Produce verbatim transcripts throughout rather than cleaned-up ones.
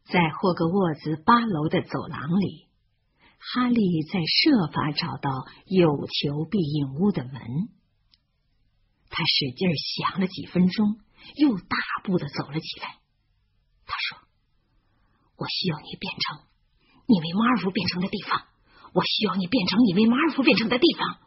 在霍格沃兹八楼的走廊里，哈利在设法找到有求必应屋的门。他使劲想了几分钟，又大步的走了起来。他说：“我需要你变成你为马尔福变成的地方，我需要你变成你为马尔福变成的地方。”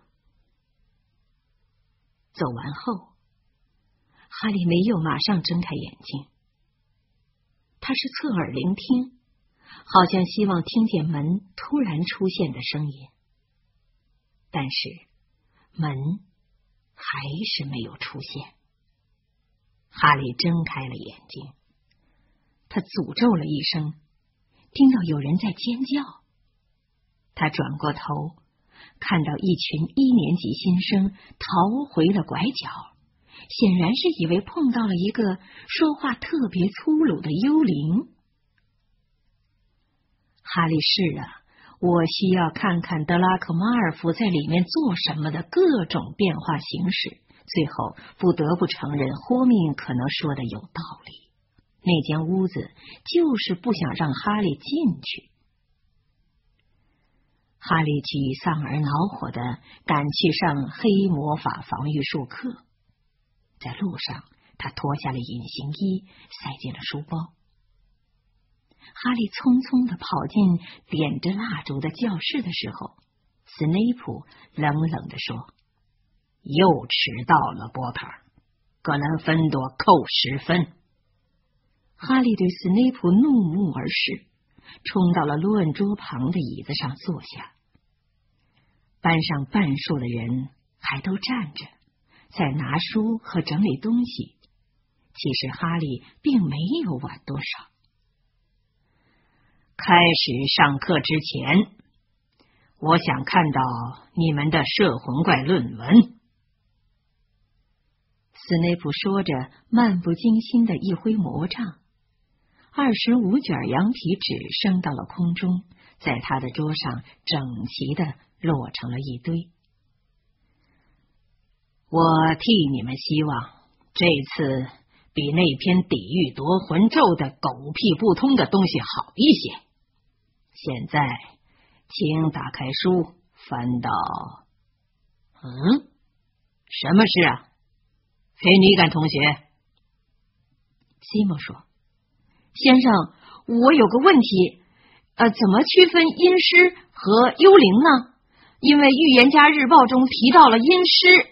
走完后，哈利没有马上睁开眼睛，他是侧耳聆听，好像希望听见门突然出现的声音，但是门还是没有出现。哈利睁开了眼睛，他诅咒了一声，听到有人在尖叫。他转过头，看到一群一年级新生逃回了拐角，显然是以为碰到了一个说话特别粗鲁的幽灵。哈利试了我需要看看德拉克马尔福在里面做什么的各种变化形式，最后不得不承认霍明可能说的有道理，那间屋子就是不想让哈利进去。哈利沮丧而恼火的赶去上黑魔法防御术课，在路上他脱下了隐形衣，塞进了书包。哈利匆匆的跑进点着蜡烛的教室的时候，斯内普冷冷地说：“又迟到了，波特，格兰芬多扣十分。”哈利对斯内普怒目而视，冲到了论文桌旁的椅子上坐下。班上半数的人还都站着，在拿书和整理东西。其实哈利并没有晚多少。开始上课之前，我想看到你们的摄魂怪论文。斯内普说着，漫不经心的一挥魔杖，二十五卷羊皮纸升到了空中，在他的桌上整齐的落成了一堆。我替你们希望这次比那篇抵御夺魂咒的狗屁不通的东西好一些。现在请打开书，翻到……嗯，什么事啊？菲尼甘同学。西蒙说：“先生，我有个问题，呃，怎么区分阴尸和幽灵呢？因为《预言家日报》中提到了阴尸。”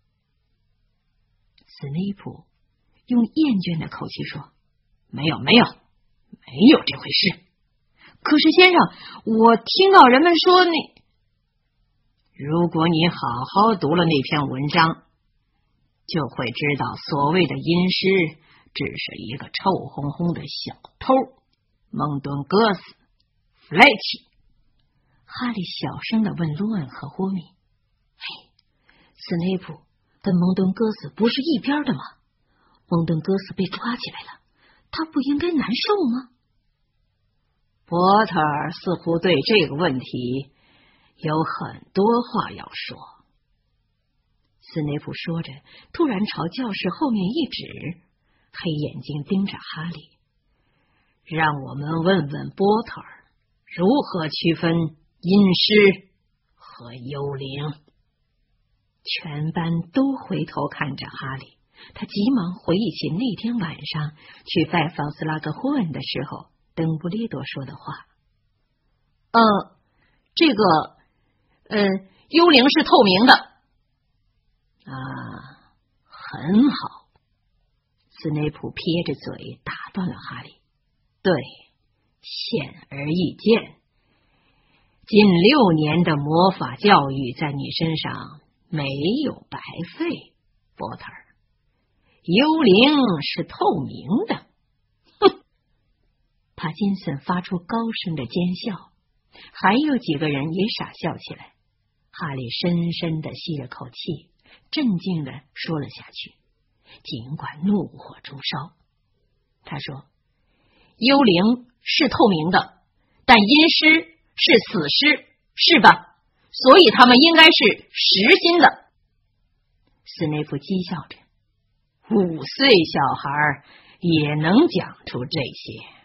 斯内普用厌倦的口气说：“没有，没有，没有这回事。可是先生，我听到人们说那……如果你好好读了那篇文章，就会知道所谓的阴尸只是一个臭烘烘的小偷，蒙顿哥斯弗莱奇。”哈利小声的问罗恩和霍米：“嘿，斯内普跟蒙顿哥斯不是一边的吗？蒙顿哥斯被抓起来了，他不应该难受吗？”波特似乎对这个问题有很多话要说。斯内普说着，突然朝教室后面一指，黑眼睛盯着哈利：“让我们问问波特如何区分阴尸和幽灵。”全班都回头看着哈利，他急忙回忆起那天晚上去拜访斯拉格霍恩的时候邓布利多说的话。呃，这个，呃，幽灵是透明的。啊，很好。斯内普撇着嘴打断了哈利。对，显而易见，近六年的魔法教育在你身上没有白费，波特。幽灵是透明的。哼！帕金森发出高声的尖笑，还有几个人也傻笑起来。哈利深深的吸了口气，镇静的说了下去，尽管怒火中烧。他说：“幽灵是透明的，但阴尸是死尸，是吧？所以他们应该是实心的。”斯内普讥笑着：“五岁小孩也能讲出这些，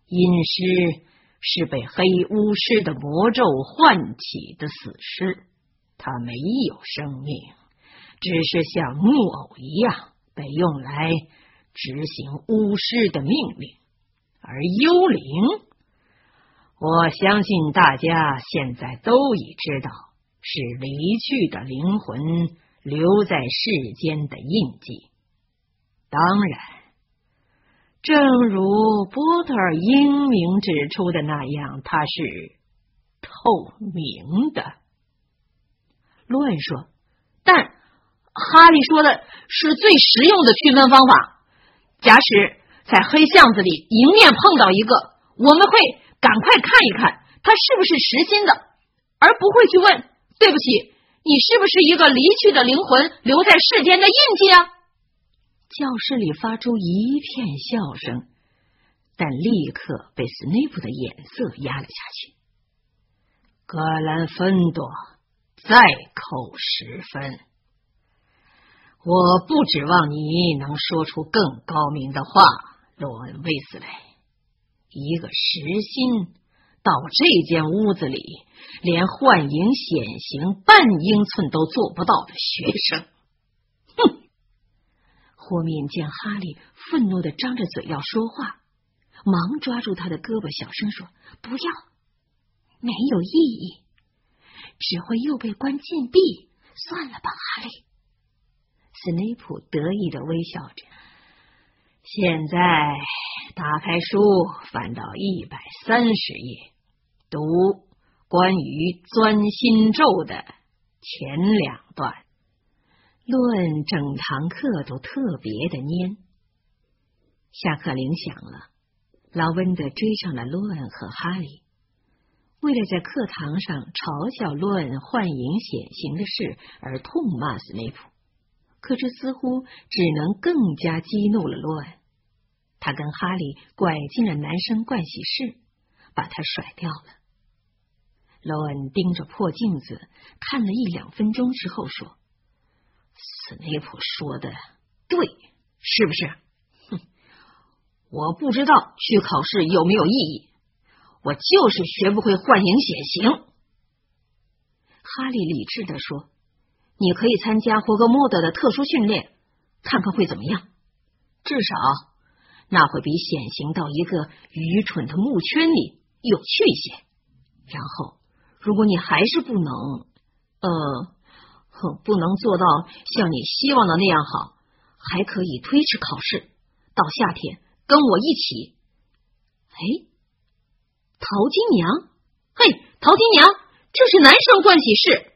阴尸是被黑巫师的魔咒唤起的死尸，它没有生命，只是像木偶一样被用来执行巫师的命令。而幽灵，我相信大家现在都已知道，是离去的灵魂留在世间的印记。当然，正如波特尔英明指出的那样，它是透明的。罗恩说，但哈利说的是最实用的区分方法。假使在黑巷子里迎面碰到一个，我们会赶快看一看他是不是实心的，而不会去问，对不起，你是不是一个离去的灵魂留在世间的印记啊？教室里发出一片笑声，但立刻被斯内普的眼色压了下去。格兰芬多，再扣十分。我不指望你能说出更高明的话，罗恩·威斯雷。一个实心到这间屋子里连幻影显形半英寸都做不到的学生。哼！霍敏见哈利愤怒地张着嘴要说话，忙抓住他的胳膊小声说，不要，没有意义，只会又被关禁闭，算了吧，哈利。斯内普得意地微笑着。现在打开书，翻到一百三十页，读关于钻心咒的前两段。论整堂课都特别的蔫。下课铃响了，劳温德追上了罗恩和哈利。为了在课堂上嘲笑罗恩幻影显形的事而痛骂斯内普，可这似乎只能更加激怒了罗恩。他跟哈利拐进了男生盥洗室，把他甩掉了。罗恩盯着破镜子看了一两分钟之后说，斯内普说的对，是不是？哼，我不知道去考试有没有意义，我就是学不会幻影显形。哈利理智地说，你可以参加霍格莫德的特殊训练，看看会怎么样。至少那会比显形到一个愚蠢的木圈里有趣一些。然后如果你还是不能呃不能做到像你希望的那样好，还可以推迟考试，到夏天跟我一起。哎，淘金娘，嘿，淘金娘，这是男生盥洗室。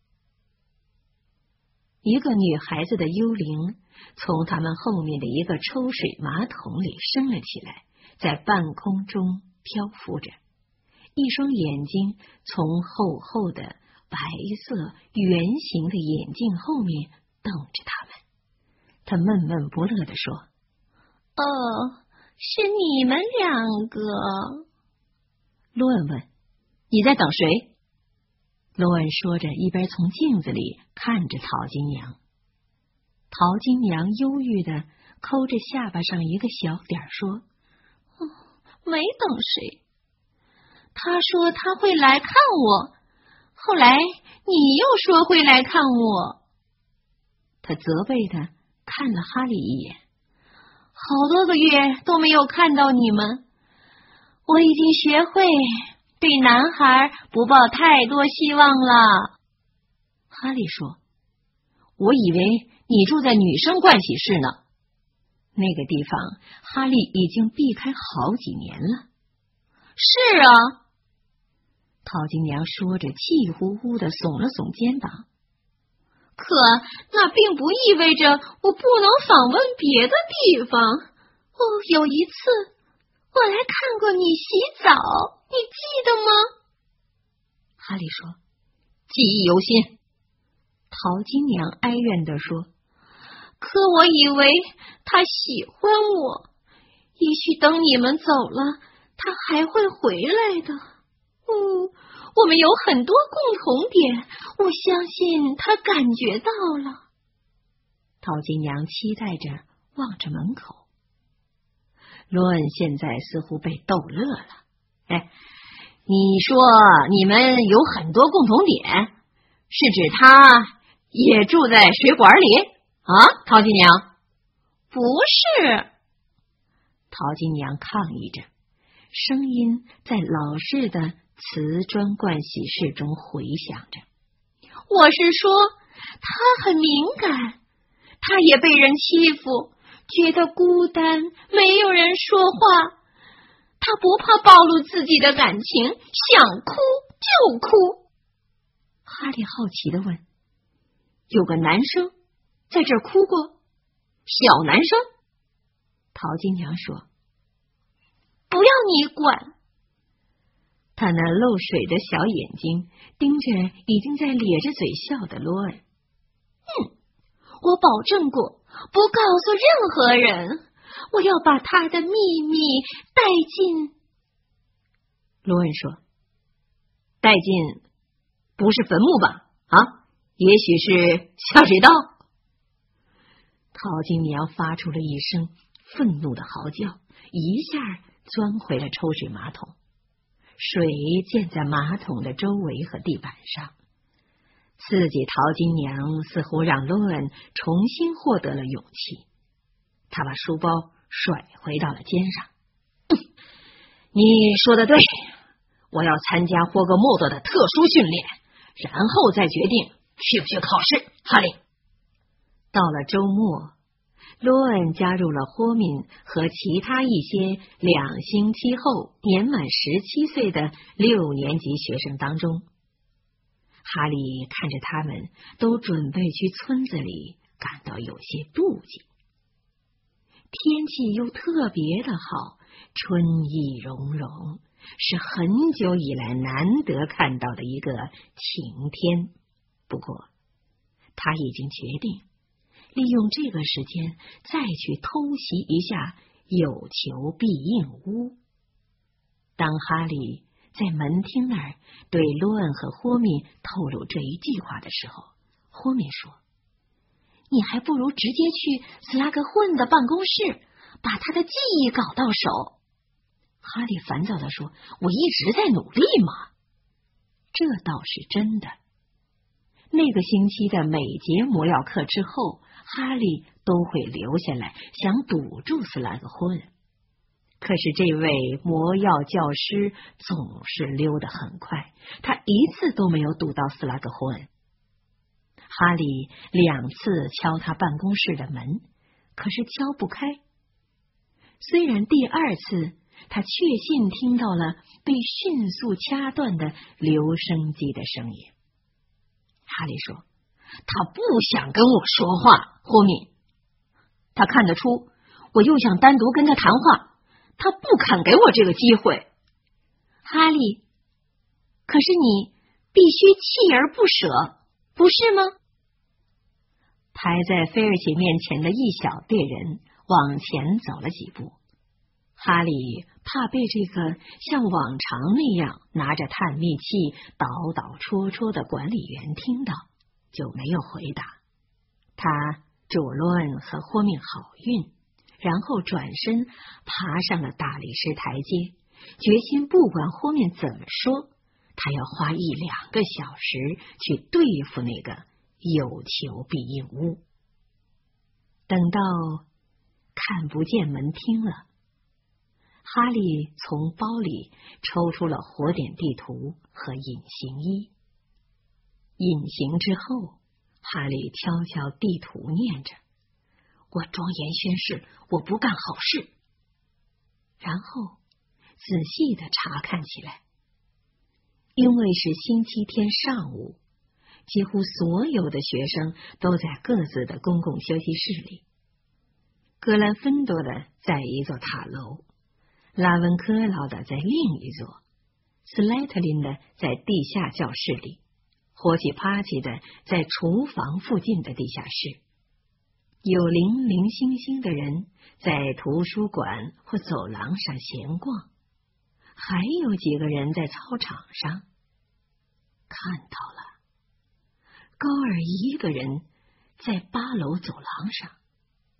一个女孩子的幽灵从他们后面的一个抽水马桶里升了起来，在半空中漂浮着，一双眼睛从厚厚的白色圆形的眼镜后面瞪着他们。他闷闷不乐地说，哦，是你们两个。罗恩问，你在等谁？罗恩说着，一边从镜子里看着淘金娘。淘金娘忧郁地抠着下巴上一个小点说，哦，没等谁。他说他会来看我，后来你又说会来看我。他责备他看了哈利一眼，好多个月都没有看到你们，我已经学会对男孩不抱太多希望了。哈利说，我以为你住在女生盥洗室呢。那个地方哈利已经避开好几年了。是啊，淘金娘说着气呼呼地耸了耸肩膀，可那并不意味着我不能访问别的地方。哦，有一次我来看过你洗澡，你记得吗？哈利说，记忆犹新。淘金娘哀怨地说，可我以为他喜欢我，也许等你们走了，他还会回来的。嗯，我们有很多共同点，我相信他感觉到了。淘金娘期待着望着门口。 罗恩现在似乎被逗乐了。哎，你说你们有很多共同点，是指他也住在水管里啊？陶金娘。 不是， 陶金娘抗议着，声音在老式的瓷砖盥洗室中回响着。 我是说，他很敏感，他也被人欺负，觉得孤单，没有人说话。他不怕暴露自己的感情，想哭就哭。 哈利好奇地问：有个男生在这儿哭过？小男生？陶金娘说： 不要你管。 他那漏水的小眼睛盯着已经在咧着嘴笑的罗恩。 嗯，我保证过不告诉任何人，我要把他的秘密带进。 罗恩说：带进不是坟墓吧？啊，也许是下水道。陶金娘发出了一声愤怒的嚎叫，一下钻回了抽水马桶，水溅在马桶的周围和地板上。刺激陶金娘似乎让罗恩重新获得了勇气，他把书包甩回到了肩上。你说的对，我要参加霍格莫多的特殊训练，然后再决定去不去考试。哈利。到了周末，罗恩加入了霍敏和其他一些两星期后年满十七岁的六年级学生当中。哈利看着他们都准备去村子里，感到有些妒忌。天气又特别的好，春意融融，是很久以来难得看到的一个晴天。不过，他已经决定利用这个时间再去偷袭一下有求必应屋。当哈利在门厅那儿对罗恩和霍米透露这一计划的时候，霍米说：你还不如直接去斯拉格混的办公室，把他的记忆搞到手。哈利烦躁地说：我一直在努力嘛。这倒是真的。那个星期的每节魔药课之后，哈利都会留下来，想堵住斯拉格混。可是这位魔药教师总是溜得很快，他一次都没有堵到斯拉格混。哈利两次敲他办公室的门，可是敲不开。虽然第二次他确信听到了被迅速掐断的留声机的声音。哈利说：他不想跟我说话，霍米。他看得出我又想单独跟他谈话，他不肯给我这个机会。 哈利，可是你必须锲而不舍，不是吗？ 排在菲尔奇面前的一小队人往前走了几步。哈利怕被这个像往常那样拿着探秘器捣捣戳戳的管理员听到，就没有回答。他祝罗恩和霍命好运，然后转身爬上了大理石台阶，决心不管霍命怎么说，他要花一两个小时去对付那个有求必应屋。等到看不见门厅了，哈利从包里抽出了火点地图和隐形衣。隐形之后，哈利敲敲地图，念着：我庄严宣誓，我不干好事。然后仔细的查看起来。因为是星期天上午，几乎所有的学生都在各自的公共休息室里。格兰芬多的在一座塔楼，拉文科劳的在另一座，斯莱特林的在地下教室里，霍奇帕奇的在厨房附近的地下室。有零零星星的人在图书馆或走廊上闲逛，还有几个人在操场上。看到了，高尔一个人在八楼走廊上。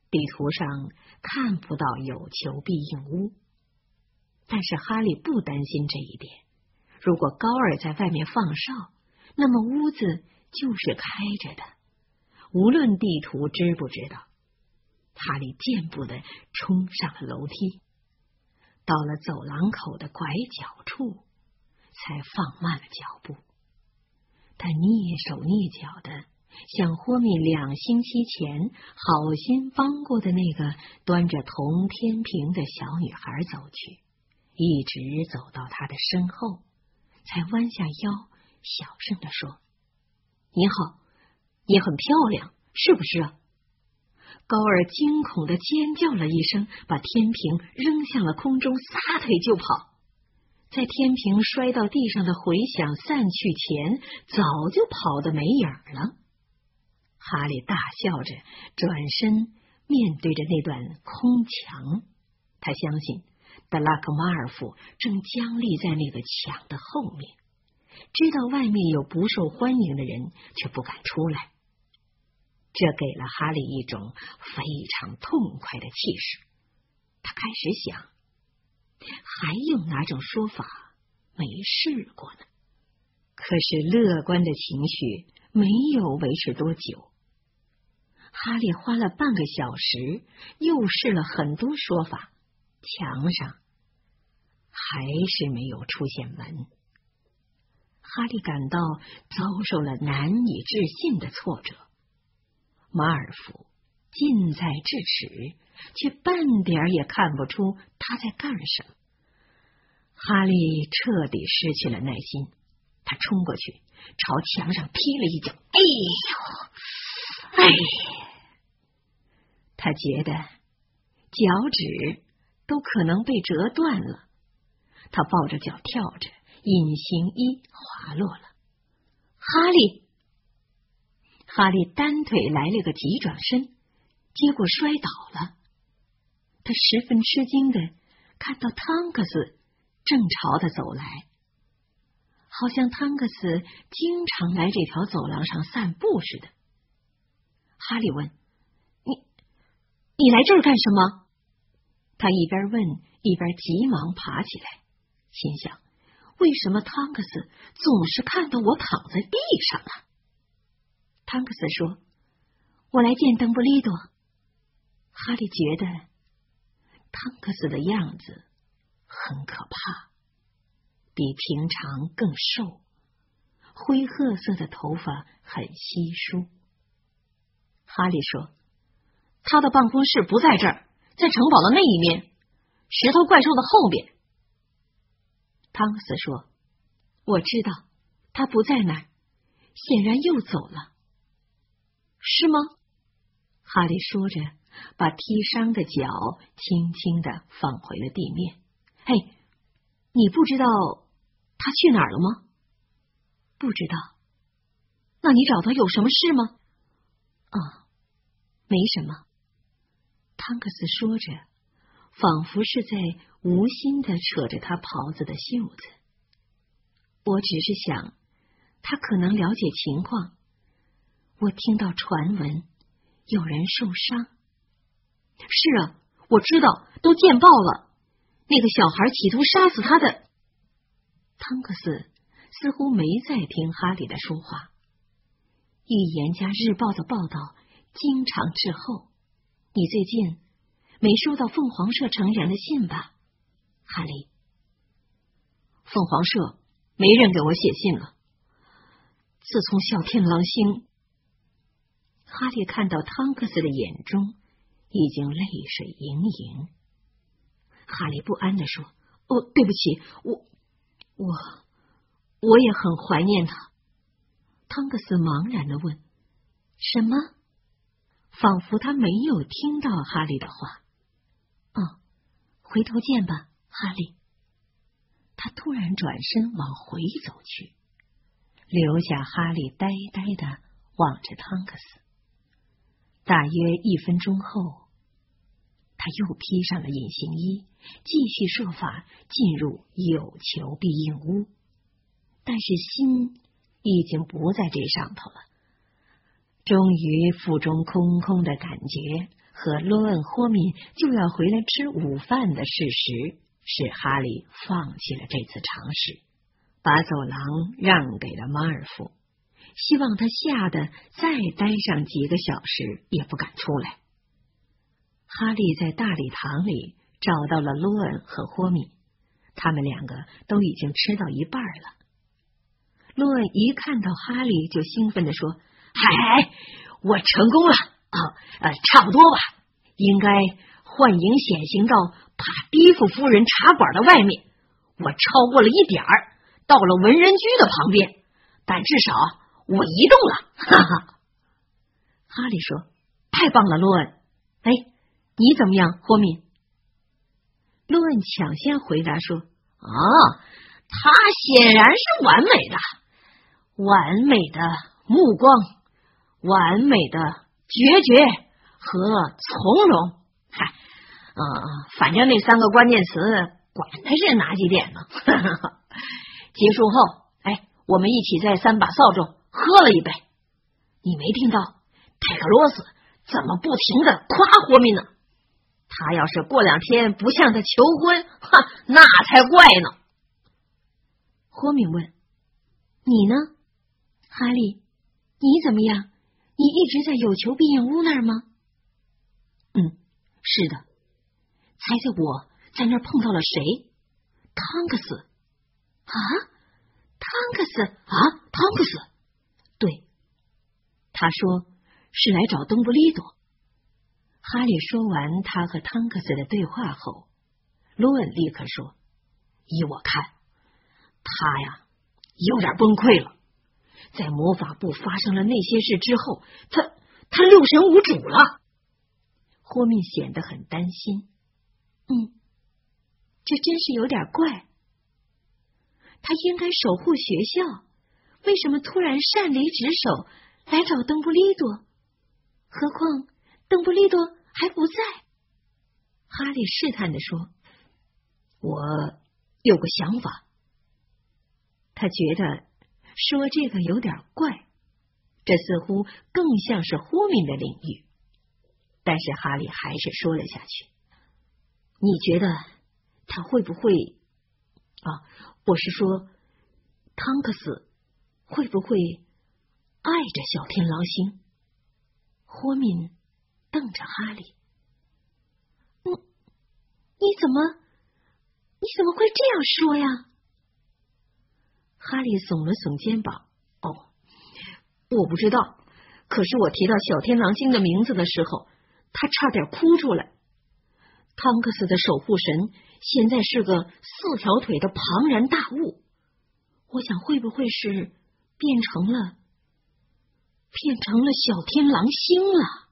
地图上看不到有求必应屋，但是哈利不担心这一点。如果高二在外面放哨，那么屋子就是开着的，无论地图知不知道。哈利健步地冲上了楼梯，到了走廊口的拐角处，才放慢了脚步。他蹑手蹑脚的向豁免两星期前好心帮过的那个端着铜天平的小女孩走去，一直走到她的身后，才弯下腰小声地说：“你好，你很漂亮，是不是啊？”高尔惊恐的尖叫了一声，把天平扔向了空中，撒腿就跑。在天平摔到地上的回响散去前，早就跑得没影了。哈利大笑着转身面对着那段空墙，他相信德拉克马尔夫正僵立在那个墙的后面，知道外面有不受欢迎的人，却不敢出来。这给了哈利一种非常痛快的气势。他开始想，还有哪种说法没试过呢？可是乐观的情绪没有维持多久。哈利花了半个小时，又试了很多说法，墙上还是没有出现门。哈利感到遭受了难以置信的挫折。马尔福近在咫尺，却半点也看不出他在干什么。哈利彻底失去了耐心，他冲过去，朝墙上踢了一脚。哎呦，哎！他觉得脚趾都可能被折断了。他抱着脚跳着，隐形衣滑落了。哈利！哈利单腿来了个急转身，结果摔倒了。他十分吃惊的看到汤克斯正朝他走来，好像汤克斯经常来这条走廊上散步似的。哈利问：“你你来这儿干什么？”他一边问一边急忙爬起来，心想：为什么汤克斯总是看到我躺在地上啊？汤克斯说：“我来见邓布利多。”哈利觉得汤克斯的样子很可怕，比平常更瘦，灰褐色的头发很稀疏。哈利说：“他的办公室不在这儿，在城堡的那一面，石头怪兽的后边。”汤克斯说：“我知道，他不在那儿，显然又走了。”是吗？哈利说着，把踢伤的脚轻轻地放回了地面。嘿，你不知道他去哪儿了吗？不知道。那你找他有什么事吗？啊，没什么。汤克斯说着，仿佛是在无心地扯着他袍子的袖子。我只是想，他可能了解情况。我听到传闻，有人受伤。是啊，我知道，都见报了。那个小孩企图杀死他的。汤克斯似乎没在听哈利的说话。预言家日报的报道经常滞后。你最近没收到凤凰社成员的信吧，哈利？凤凰社没人给我写信了。自从小天狼星……哈利看到汤克斯的眼中已经泪水盈盈。哈利不安地说：“哦，对不起，我我我也很怀念他。”汤克斯茫然地问：“什么？”仿佛他没有听到哈利的话。“哦，回头见吧，哈利。”他突然转身往回走去，留下哈利呆呆地望着汤克斯。大约一分钟后，他又披上了隐形衣，继续设法进入有求必应屋，但是心已经不在这上头了。终于腹中空空的感觉和罗恩·霍敏就要回来吃午饭的事实，使哈利放弃了这次尝试，把走廊让给了马尔福，希望他吓得再待上几个小时也不敢出来。哈利在大礼堂里找到了罗恩和霍敏，他们两个都已经吃到一半了。罗恩一看到哈利就兴奋地说：“嗨，我成功了啊！呃，差不多吧，应该幻影显形到帕迪夫夫人茶馆的外面，我超过了一点儿，到了文人居的旁边，但至少我移动了。”哈哈。哈利说：“太棒了，罗恩。哎，你怎么样，霍敏？”罗恩抢先回答说：“啊，他显然是完美的，完美的目光，完美的决绝和从容。嗨，呃，反正那三个关键词，管他是哪几点呢？”结束后，哎，我们一起在三把扫帚喝了一杯。你没听到泰克罗斯怎么不停的夸霍敏呢？他要是过两天不向他求婚，哈，那才怪呢。霍敏问：“你呢，哈利？你怎么样？你一直在有求必应屋那儿吗？”“嗯，是的。猜猜我在那儿碰到了谁？汤克斯。”“啊，汤克斯啊，汤克斯。”“对，他说是来找邓布利多。”哈利说完他和汤克斯的对话后，罗恩立刻说：“依我看，他呀有点崩溃了。在魔法部发生了那些事之后，他他六神无主了。”霍敏显得很担心。“嗯，这真是有点怪。他应该守护学校，为什么突然擅离职守来找邓布利多？何况邓布利多还不在。”哈利试探地说：“我有个想法。”他觉得说这个有点怪，这似乎更像是霍敏的领域，但是哈利还是说了下去：“你觉得他会不会啊？我是说，汤克斯会不会爱着小天狼星？”霍敏瞪着哈利：“你你怎么你怎么会这样说呀？”哈利耸了耸肩膀：“哦，我不知道。可是我提到小天狼星的名字的时候，他差点哭出来。汤克斯的守护神现在是个四条腿的庞然大物，我想会不会是变成了变成了小天狼星了？”